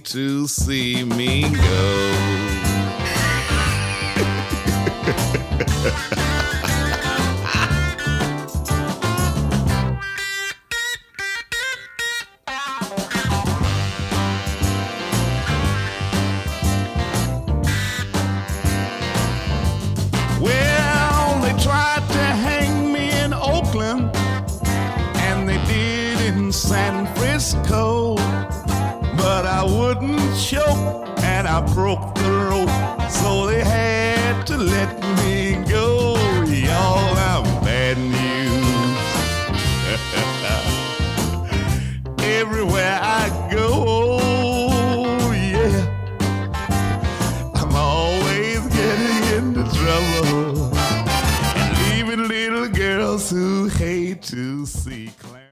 to see me go. Well, they tried to hang me in Oakland, and they did in San Francisco, but I wouldn't choke and I broke the rope, so they had to let me go. Y'all, I'm bad news. Everywhere I go, yeah, I'm always getting into trouble and leaving little girls who hate to see.